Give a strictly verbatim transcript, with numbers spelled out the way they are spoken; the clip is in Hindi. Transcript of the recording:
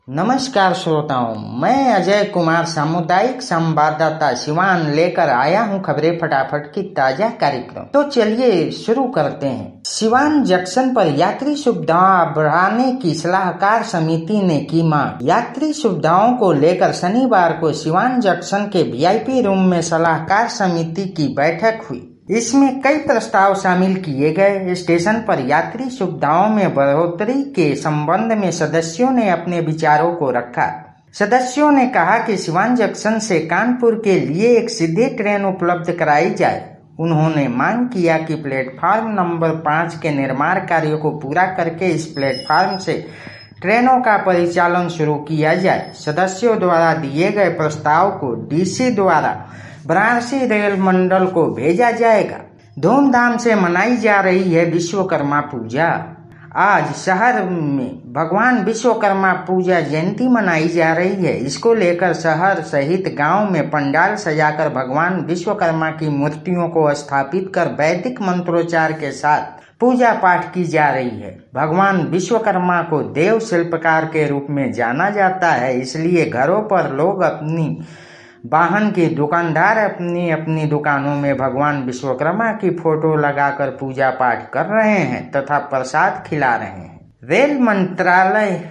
नमस्कार श्रोताओं, मैं अजय कुमार सामुदायिक संवाददाता सिवान लेकर आया हूं खबरें फटाफट की ताजा कार्यक्रम। तो चलिए शुरू करते हैं। सिवान जंक्शन पर यात्री सुविधाएं बढ़ाने की सलाहकार समिति ने की मांग। यात्री सुविधाओं को लेकर शनिवार को सिवान जंक्शन के वीआईपी रूम में सलाहकार समिति की बैठक हुई। इसमें कई प्रस्ताव शामिल किए गए। स्टेशन पर यात्री सुविधाओं में बढ़ोतरी के संबंध में सदस्यों ने अपने विचारों को रखा। सदस्यों ने कहा कि सिवान जंक्शन से कानपुर के लिए एक सीधी ट्रेन उपलब्ध कराई जाए। उन्होंने मांग किया कि प्लेटफार्म नंबर पाँच के निर्माण कार्यों को पूरा करके इस प्लेटफार्म से ट्रेनों का परिचालन शुरू किया जाए। सदस्यों द्वारा दिए गए प्रस्ताव को डीसी द्वारा वाराणसी रेल मंडल को भेजा जाएगा। धूमधाम से मनाई जा रही है विश्वकर्मा पूजा। आज शहर में भगवान विश्वकर्मा पूजा जयंती मनाई जा रही है। इसको लेकर शहर सहित गांव में पंडाल सजाकर भगवान विश्वकर्मा की मूर्तियों को स्थापित कर वैदिक मंत्रोच्चार के साथ पूजा पाठ की जा रही है। भगवान विश्वकर्मा को देव शिल्पकार के रूप में जाना जाता है, इसलिए घरों पर लोग अपनी वाहन के दुकानदार अपनी अपनी दुकानों में भगवान विश्वकर्मा की फोटो लगाकर पूजा पाठ कर रहे हैं तथा प्रसाद खिला रहे हैं। रेल मंत्रालय